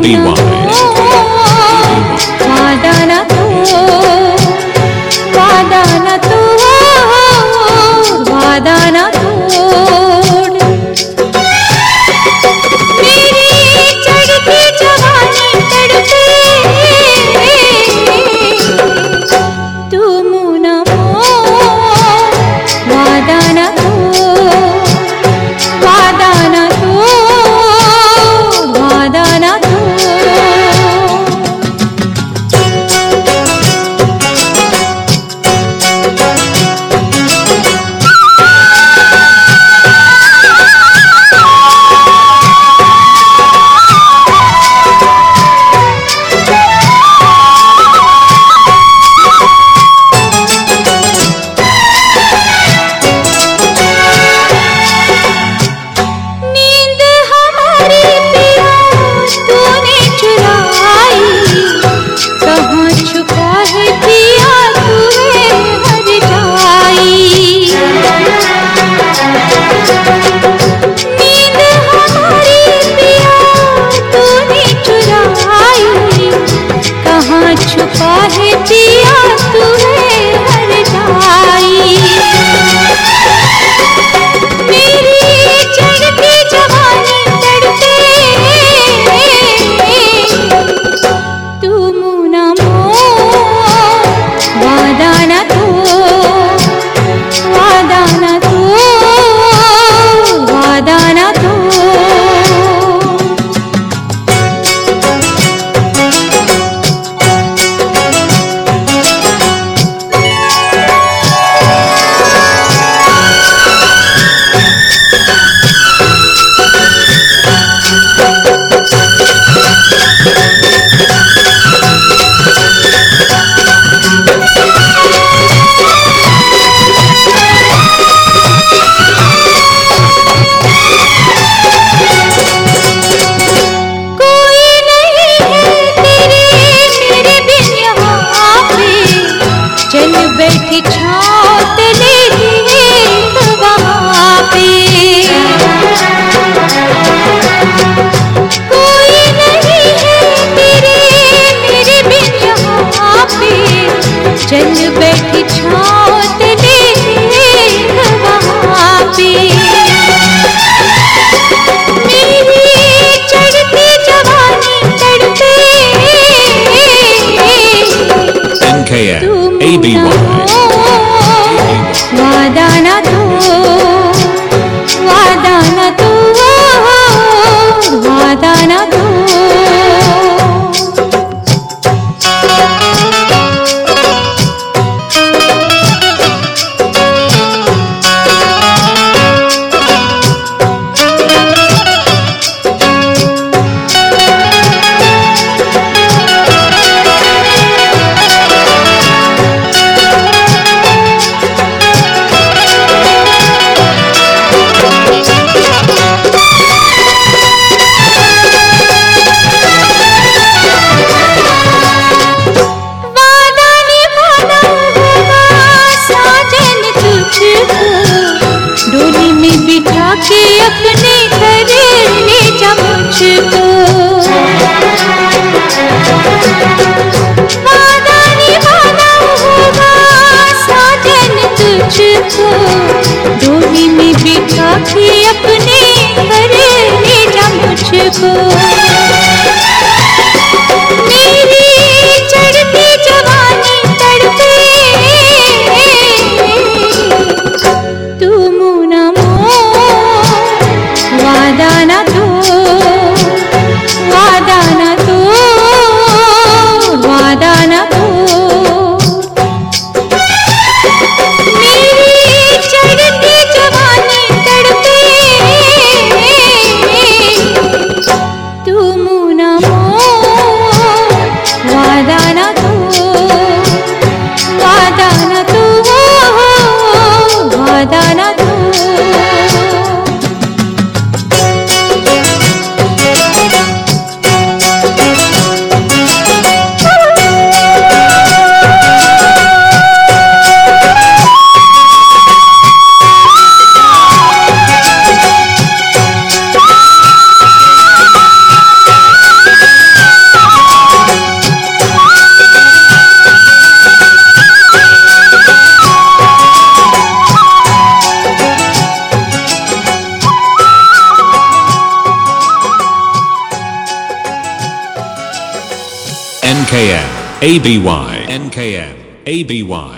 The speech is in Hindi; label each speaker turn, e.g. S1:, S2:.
S1: वादा न तू, वादा न तू, वादा न तोड़। मेरी चढ़ती जवानी तड़पे, तू मुँह न मोड़। वादा न तू, वादा न तू, वादा न तू। छुपा है पिया तुम्हें हर जाई। मेरी चढ़ती जवानी तड़पे, तू मुँह न मोड़। वादा न तू, वादा न तू, वादा न तू। बैठी छात लेके वहाँ पे, कोई नहीं है तेरे मेरे बिन यहाँ पे। चल बैठी छात लेके वहाँ पे। मेरी चढ़ती जवानी तड़पे,
S2: ABY
S1: वादा न तू, वादा न तू, वादा न तू। डोली में बिठा के अपने घर ले जा मुझको। वादा निभाना होगा साजन तुझको। डोली में बिठा के अपने घर ले जा मुझको। मेरी चढ़ती जवानी तड़पे, तू मुँह न मोड़। वादा न तू, वादा न तू, वादा न तू। मेरी चढ़ती जवानी तड़पे, तू मुँह न मोड़। वादा न तू, वादा न तू, वादा न तू।
S2: ABY NKM ABY